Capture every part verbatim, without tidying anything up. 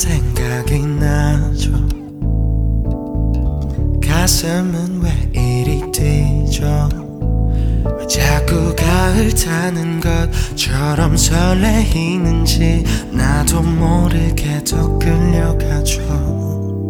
생각이 나죠. 가슴은 왜 이리 뛰죠. 왜 자꾸 가을 타는 것처럼 설레이는지 나도 모르게 더 끌려가죠.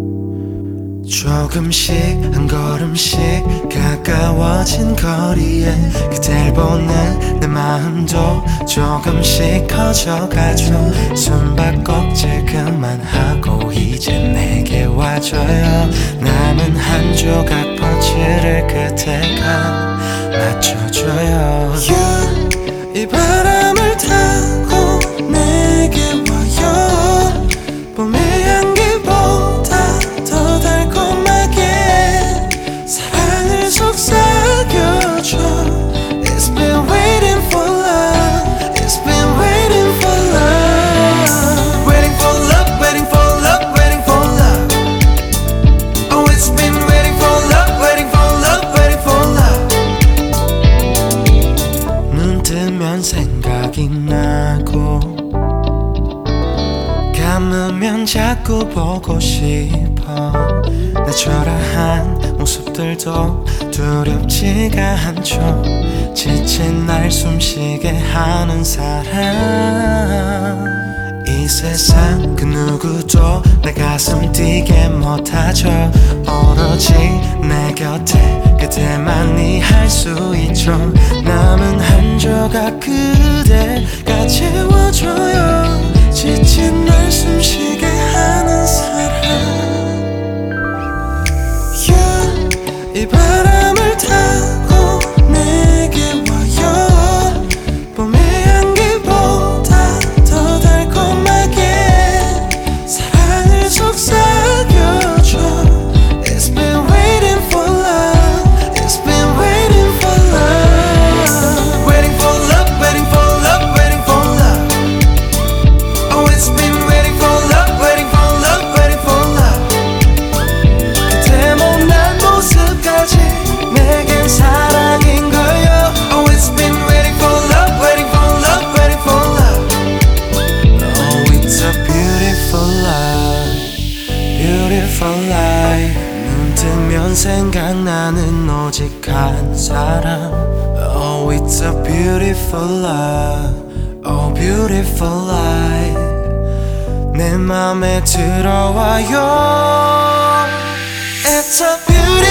조금씩 한 걸음씩 가까워진 거리에 그댈 보는 내 마음도 조금씩 커져가죠. 숨바꼭질 그만하고 이제 내게 와줘요. 남은 한 조각 퍼즐을 그대가 맞춰줘요. You, 이 바람을 타고 내게 와요. 봄의 향기보다 더 달콤하게 사랑을 속삭여줘. It's been waiting for love. It's been waiting for love. Waiting for love, waiting for love, waiting for love. Oh, it's been waiting for love, waiting for love, waiting for love. 눈 뜨면 생각이 나고 감으면 자꾸 보고 싶어. 내 초라한 모습들도 두렵지가 않죠. 지친 날 숨쉬게 하는 사람. 이 세상 그 누구도 내 가슴 뛰게 못하죠. 오로지 내 곁에 그대만이 할 수 있죠. 남은 한 조각 그대가 채워줘요. 지친 날 숨쉬게 하는 사람. You, 이 바람을 타고 내게 와요. 봄의 향기보다 더 달콤하게 사랑을 속삭여줘. It's been waiting for love. It's been waiting for love. Waiting for love, waiting for love, waiting for love. Oh, it's been waiting for love, waiting for love, waiting for love. 그대 못난 모습까지 내겐 사랑인 거요. Oh, it's been waiting for love, waiting for love, waiting for love. Oh, it's a beautiful life, beautiful life. 눈 뜨면 생각나는 오직 한 사람. Oh, it's a beautiful life, oh, beautiful life. 내 맘에 들어와요. It's a beautiful